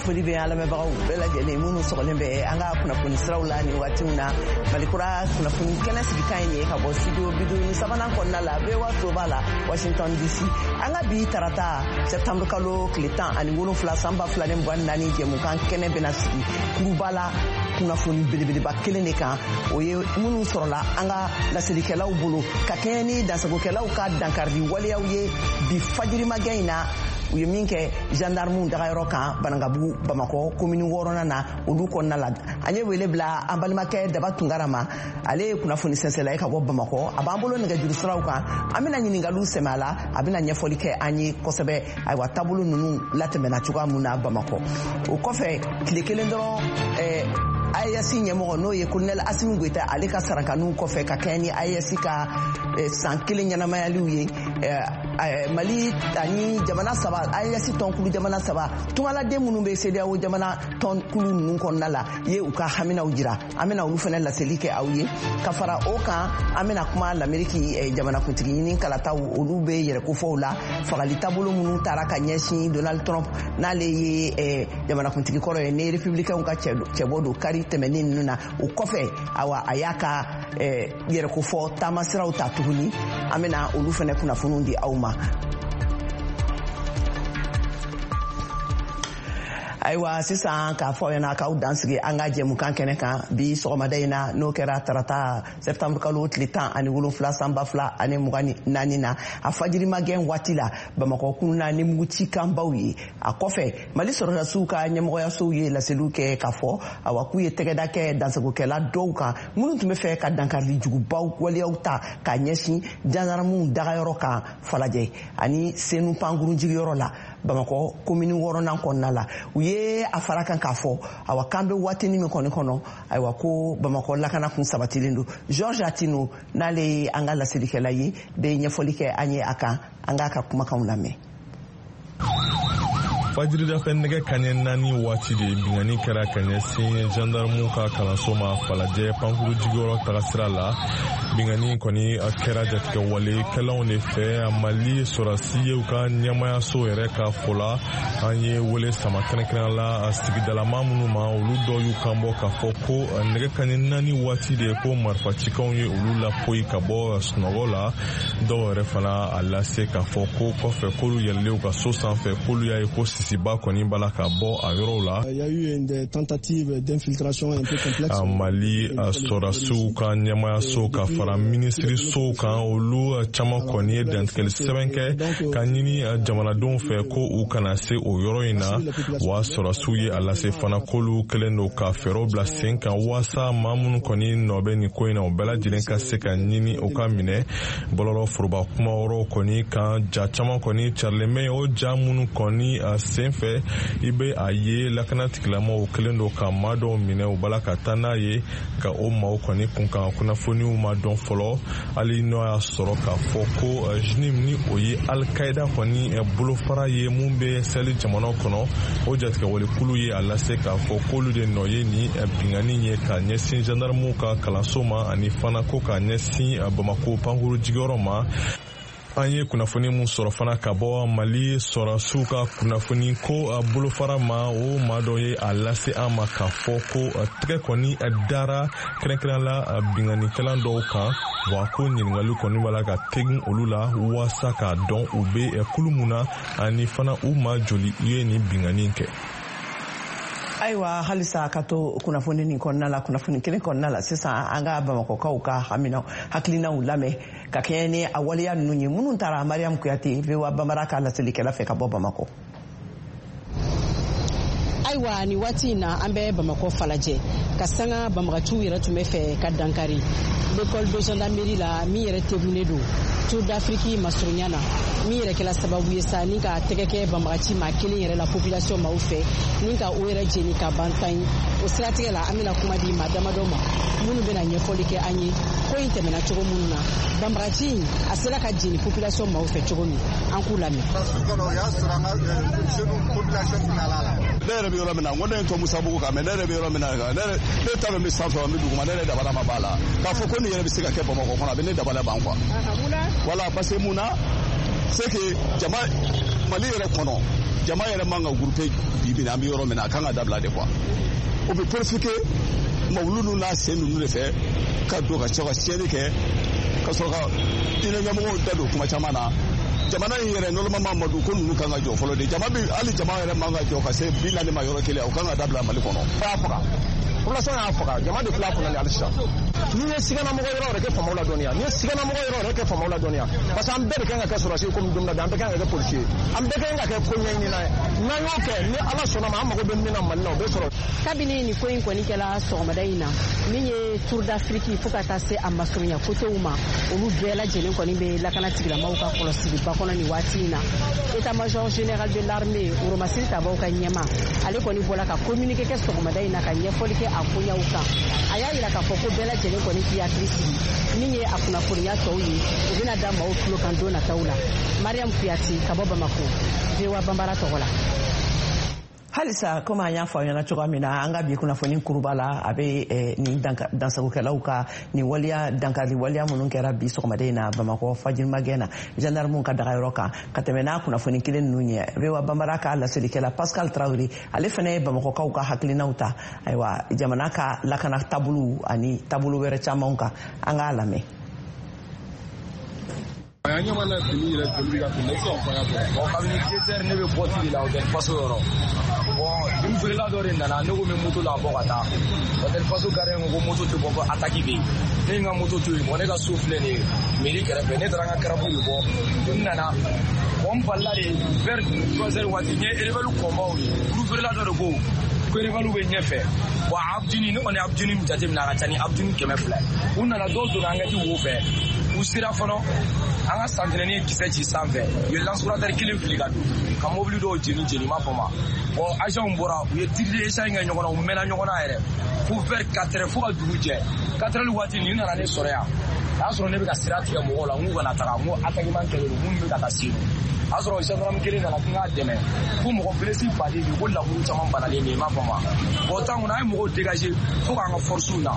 foli bɛ ala mɛbagaw bɛɛ lajɛlen minnu sɔgɔlen bɛ an ka kunnafoni siraw la ni waati min na malikura kunnafoni kɛnɛ sigikan ye ka bɔ studio biduni sabanan kɔnɔna la bɛɛ waso b'a la Washington DC an ka bi tarata septembre kalo tile 17 san 2024 jɛmukan kɛnɛ bɛna sigi kuruba la kunnafoni belebeleba kelen de kan o ye minnu sɔrɔla an ka lasirikɛlaw bolo ka kɛɲɛ ni dansagokɛlaw ka dankaridi waleyaw ye bi fajirimagɛ in na u ye min kɛ gendarmew dagayɔrɔ kan Banangabugu Bamakɔ commune 6nan na olu kɔnɔna la an ye wele bila an balimakɛ Daba Tunkara ma ale ye kunnafoni sɛnsɛnla ye ka bɔ Bamakɔ a b'an bolo nɛgɛjuru siraw kan an bɛna ɲininkaliw sɛmɛ a la a bɛna ɲɛfɔli kɛ an ye kosɛbɛ ayiwa taabolo ninnu latɛmɛna cogoya min na Bamakɔ o kɔfɛ tile kelen dɔrɔn AES ɲɛmɔgɔ n'o ye colonel Asimi Goita ale ka sarakanuw kɔfɛ ka kɛɲɛ ni AES ka san kelen ɲɛnamayaliw ye Mali ani jamana saba AES tɔnkulu jamana saba tungaladen minnu bɛ CEDEAO jamana tɔnkulu ninnu kɔnɔna la ye u ka haminaw jira an bɛna olu fana laseli kɛ aw ye ka fara o kan an bɛna kuma l'Amérique jamanakuntigi ɲini kalataw olu bɛ yɛrɛkofɔw la fagali taabolo minnu taara ka ɲɛsin Donald Trump n'ale ye jamanakuntigi kɔrɔ ye ne républicains ka cɛbɔ don kari tɛmɛnen ninnu na o kɔfɛ awa a y'a ka yɛrɛkofɔ taamasiraw ta tuguni an bɛna olu fana kunnafoniw di aw ma ayiwa sisan k'a fɔ ɲɛna k'aw dansigi an ka jɛmukan kɛnɛ kan bi sɔgɔmada in na n'o kɛra tarata septembre kalo tile 17 san 2024 na a fajirimagɛn waati la Bamakɔ kununa ni muguci kanbaw ye a kɔfɛ Mali sɔrɔdasiw ka ɲɛmɔgɔyasow ye laseliw kɛ k'a fɔ awa k'u ye tɛgɛda kɛ dansagokɛla dɔw kan minnu tun bɛ fɛ ka dankari jugubaw waleyaw ta ka ɲɛsin gendarmew dagayɔrɔ kan Falajɛ ani Senu pankurunjigiyɔrɔ la Bamakɔ commune 6nan kɔnɔna la u ye a fara kan k'a fɔ awa kan bɛ waatini min kɔni kɔnɔ ayiwa ko Bamakɔ lakana kun sabatilen don Georges Atino n'ale ye an ka lasirikɛla ye bɛ ɲɛfɔli kɛ an ye a kan an k'a ka kumakanw lamɛn Fajiridafɛ nɛgɛ kaɲɛ 4 waati de bingani kɛra ka ɲɛsin gendarmew ka kalanso ma Falajɛ pankuru jigiyɔrɔ tagasira la bingani kɔni kɛra jatigɛ walekɛlaw de fɛ Mali sɔrɔdasi ye u ka ɲɛmayaso yɛrɛ ka fɔ la an ye wele sama kɛrɛnkɛrɛn la sigidalama minnu ma olu dɔw y'u kanbɔ k'a fɔ ko nɛgɛ kaɲɛ 4 waati de ko marifacikanw ye olu lapoyi ka bɔ sunɔgɔ la dɔw yɛrɛ fana a lase k'a fɔ ko kɔfɛ k'olu yɛlɛlen u ka so sanfɛ k'olu y'a ye ko sisiba kɔni b'a la ka bɔ a yɔrɔw la. Il y a eu une tentative d'infiltration un peu complexe. Mali sɔrɔdasiw ka ɲɛmayaso ka fara minisirisow kan olu caman kɔni ye dantigɛli sɛbɛn kɛ ka ɲini jamanadenw fɛ ko u kana se o yɔrɔ in na wa sɔrɔdasiw ye a lase fana k'olu kɛlen don ka fɛɛrɛw bila sen kan waasa maa minnu kɔni nɔ bɛ nin ko in na o bɛɛ lajɛlen ka se ka ɲini o ka minɛ bɔlɔlɔ foroba kuma wɔɔrɔ kɔni kan ja caman kɔni carilen bɛ o ja minnu kɔni senfɛ i bɛ a ye lakana tigilamɔgɔw kɛlen don ka maa dɔw minɛ u bala ka taa n'a ye ka o maaw kɔni kunkan kunnafoniw ma dɔn fɔlɔ hali n'o y'a sɔrɔ k'a fɔ ko JNIM ni o ye Al-Qaida kɔni bolofara ye mun bɛ seli jamanaw kɔnɔ o jatigɛwalikulu ye a lase k'a fɔ k'olu de nɔ ye ni bingani ye ka ɲɛsin gendarmew ka kalanso ma ani fana ko ka ɲɛsin Bamakɔ pankuru jigiyɔrɔ ma. An ye kunnafoni mun sɔrɔ fana ka bɔ Mali sɔrɔdasiw ka kunnafoni ko bolofara ma o maa dɔ ye a lase an ma k'a fɔ ko tɛgɛ kɔni dara kɛrɛnkɛrɛn la binganikɛla dɔw kan wa ko ɲininkali kɔni b'a la ka tegin olu la waasa k'a dɔn u bɛ kulu mun na ani fana u ma joli ye ni bingani kɛ. ayiwa halisa ka to kunnafoni nin kɔnɔna la kunnafoni kelen kɔnɔna la sisan an ka Bamakɔkaw ka hakilinaw lamɛn ka kɛɲɛ ni a waleya ninnu ye minnu taara Mariam Kuyate VOA Bambara ka laselikɛla fɛ ka bɔ Bamakɔ. ayiwa ni waati in na an bɛ Bamakɔ Falajɛ ka sanga Bamakaciw yɛrɛ tun bɛ fɛ ka dankari l'école de gendarmerie la min yɛrɛ tebunnen don Tour d'Afrique masurunya na min yɛrɛ kɛla sababu ye sa ni ka tɛgɛ kɛ Bamakaci maa kelen yɛrɛ la population maaw fɛ ni ka o yɛrɛ jeni ka ban tan ye o siratigɛ la an bɛna kuma di maa damadɔ ma minnu bɛna ɲɛfɔli kɛ an ye ko in tɛmɛna cogo minnu na Bamakaci a sera ka jeni population maaw fɛ cogo min an k'u lamɛn. Ne yɛrɛ bɛ yɔrɔ min na n ko ne ye to Musabugu kan mais ne yɛrɛ bɛ yɔrɔ min na ne ta bɛ min sanfɛ n bɛ duguma ne yɛrɛ dabala ma b'a la k'a fɔ ko nin yɛrɛ bɛ se ka kɛ Bamakɔ kɔnɔ a bɛ ne dabala ban quoi. Voilà parce que mun na c'est que jama Mali yɛrɛ kɔnɔ jama yɛrɛ man ka groupe bibi na an bɛ yɔrɔ min na a kan ka dabila de quoi o bɛ purifier mawulu n'a sen ninnu de fɛ ka don ka cɛ ka tiɲɛni kɛ ka sɔrɔ ka diinɛ ɲɛmɔgɔw da don kuma caman na jamana in yɛrɛ normalement Madu ko ninnu kan ka jɔ fɔlɔ de hali jama yɛrɛ man ka jɔ ka se 40 ma yɔrɔ kelen o kan ka dabila Mali kɔnɔ. Population y'a faga jama de fila kɔnɔ ni halisa n'i ye siganamɔgɔ yɔrɔ yɛrɛ kɛ faamaw la dɔnniya n'i ye siganamɔgɔ yɔrɔ yɛrɛ kɛ faamaw la dɔnniya parce que an bɛɛ de kan ka kɛ sɔrɔsi komi don na bi an bɛɛ kan ka kɛ policier an bɛɛ kan ka kɛ ko ɲɛɲini na ye n'an y'o kɛ ni Ala sɔnna ma an mago bɛ min na Mali la o bɛ sɔrɔ. Kabini nin ko in kɔni kɛla sɔgɔmada in na min ye Tour d'Afrique fo ka taa se a masurunya kotew ma olu bɛɛ lajɛlen kɔni bɛ lakana tigilamɔgɔw ka kɔlɔsiliba kɔnɔ nin waati in na état-major général de l'armée Uromasiri Tabaw ka ɲɛma ale kɔni bɔra ka communiqué kɛ sɔgɔmada in na ka ɲɛfɔli kɛ a koɲaw kan a y'a yira k'a fɔ ko bɛɛ lajɛlen kɔni k'i hakili sigi min ye a kunnafoniya tɔw ye u bɛna da maaw tulo kan don nataw la. Mariam Kuyati ka bɔ Bamako VOA Bambara tɔgɔ la. Halisa komi an y'a fɔ ɲɛna cogoya min na an ka bi kunnafoni kuruba la a bɛ nin dansagokɛlaw ka nin waliya dankari waliya minnu kɛra bi sɔgɔmada in na Bamakɔ fajirimakɛ na gendarmew ka dagayɔrɔ kan ka tɛmɛ n'a kunnafoni kelen ninnu ɲɛ VOA Bambara ka laselikɛla Pascal Traoré ale fana ye Bamakɔkaw ka hakilinaw ta ayiwa jamana ka lakana taabolo ani taabolo wɛrɛ camanw kan an k'a lamɛn. An ɲɛma la fini yɛrɛ joli ka fini sɔn fanga bɔ kabini 10h ne bɛ bɔ tigi la o tɛ faso yɔrɔ bon feerela dɔ de nana ne ko n bɛ moto la bɔ ka taa hôtel faso garé ko moto tɛ bɔ ko attaque bɛ yen ne ye n ka moto to yen bon ne ka so filɛ nin ye mairie kɛrɛfɛ ne taara n ka karabu de bɔ n nana bon n balila de vers 3h waati n ye éleveur kɔnbaw ye olu feerela dɔ de ko éleveur bɛ ɲɛfɛ bon Abdini ne kɔni Abdini jateminɛ a ka ca ni Abdini 200 u nana dɔw donna an ka ji wo fɛ u sera fɔlɔ an ka santinɛni ye kisɛ ci sanfɛ u ye lansurateur kelen fili ka don ka mobili dɔw jeni m'a fɔ ma bon agents bɔra u ye tir d'échange kɛ ɲɔgɔn na u mɛnna ɲɔgɔn na yɛrɛ fo vers 4h fo ka dugu jɛ 4h waati nin nana ne sɔrɔ yan a y'a sɔrɔ ne bɛ ka sira tigɛ mɔgɔw la n k'u kana taga n ko attaquement kɛlen don minnu bɛ ka taa Senu a y'a sɔrɔ gendarme kelen nana ko n k'a dɛmɛ ko mɔgɔ blessé baden de ko laburu caman banalen de m'a fɔ ma bon temps kɔnɔ an ye mɔgɔw dégager fo k'an ka forces na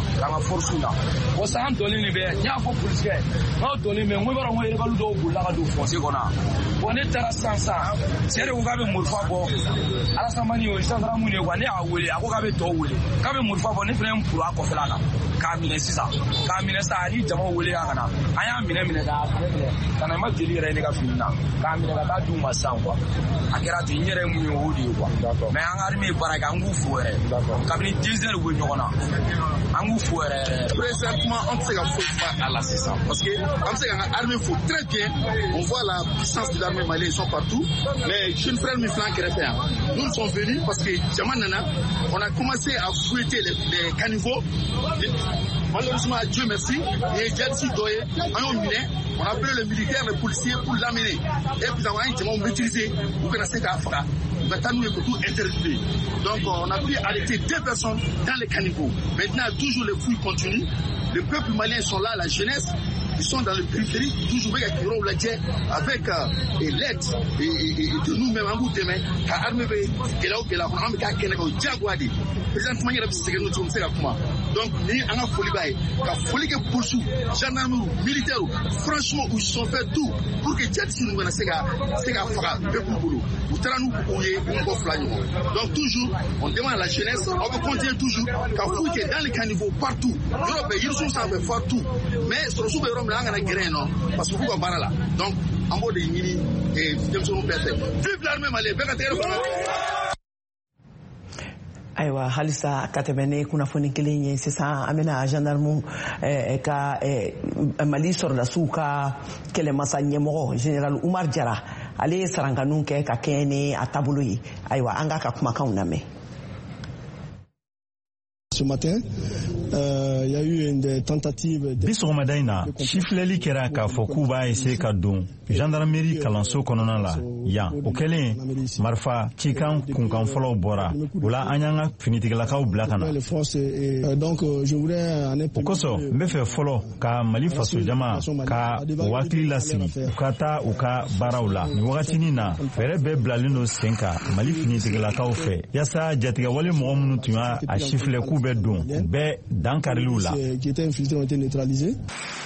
bon sa an dɔnni nin bɛ n y'a fɔ polisikɛ n'aw dɔnni bɛ n ko i b'a dɔn n ko rebelle dɔw bolila ka don fossé kɔnɔ bon ne taara sisan cɛ de ko k'a bɛ morifa bɔ Alassane Mani o gendarme ye quoi ne y'a wele a ko k'a bɛ tɔw wele k'a bɛ morifa bɔ ne fana ye n puru a kɔfɛla la k'a minɛ sisan a ni jamaw wele ka na an y'a minɛ k'a minɛ ka na n ma jeli yɛrɛ ye ne ka fini na k'a minɛ ka taa d'u ma sisan quoi a kɛra ten n yɛrɛ ye mun ye o de ye quoi mais an ka armée ye baara kɛ an k'u fo yɛrɛ kabini 10h u bɛ ɲɔgɔn na an k'u fo yɛrɛ présentement on tɛ se ka foyi fɔ a la sisan parce que an bɛ se k'an ka armée fo très bien on voit la puissance de l'armée malienne ils sont partout mais jeune frère min filɛ an kɛrɛfɛ yan nous sommes venus parce que jama nana on a commencé à fouetter les caniveaux malheureusement Dieu merci il y a jadisi dɔ ye an y'o minɛ on a appelé les militaires les policiers pour l'amener et puis an ye jamaw maîtriser u kana se k'a faga u ka taa n'u ye ko tout interdiler donc on a pu arrêter 2 personnes dans les caniveaux maintenant toujours les fouilles continuent le peuple malien sont là la jeunesse ils sont dans le périphérie toujours bɛ ka kiyɔrɔw lajɛ avec l'aide de nous-mêmes an b'u dɛmɛ ka armée bɛ gɛlɛya o gɛlɛya kɔnɔ an bɛ k'a kɛnɛ kan o diyagoya de présentement n yɛrɛ bɛ sɛgɛn n'o cogo n bɛ se ka kuma donc ni an ka foli b'a ye ka foli kɛ policiers gendarmerie militaires franchement ils sont fait tout pour que jadisi ninnu kana se ka faga peuple bolo u taara n'u ye u mɔgɔ 2 ɲɔgɔn donc toujours on demande à la jeunesse on veut continuer toujours ka fouille kɛ dans les caniveaux partout yɔrɔ bɛɛ yirisuw sanfɛ partout mais sɔrɔsiw bɛ yɔrɔ min na an kana gɛrɛ yen nɔ parce que u b'u ka baara la donc an b'o de ɲini denmisɛnninw bɛɛ fɛ vive l'armée malienne bɛɛ ka tɛgɛrɛ fanga. Ayiwa halisa ka tɛmɛ ne kunnafoni kelen ye sisan an bɛna gendarme ka Mali sɔrɔdasiw ka kɛlɛmasa ɲɛmɔgɔ général Umar Jara ale ye sarankaniw kɛ ka kɛɲɛ ni a taabolo ye ayiwa an ka kumakanw lamɛn. Ce matin, il y a eu une tentative de... Bi sɔgɔmada in na sifilɛli kɛra k'a fɔ k'u b'a essayer ka don gendarmerie kalanso kɔnɔna la yan o kɛlen marifa cikan kunkan fɔlɔw bɔra o la an y'an ka finitigilakaw bila ka na o kosɔn n bɛ fɛ fɔlɔ ka Mali faso jama ka o hakili lasigi u ka taa u ka baaraw la nin wagatinin na fɛɛrɛ bɛɛ bilalen don sen kan Mali finitigilakaw fɛ yaasa jatigɛwale mɔgɔ minnu tun y'a sifilɛ k'u bɛ don u bɛɛ dankariliw la.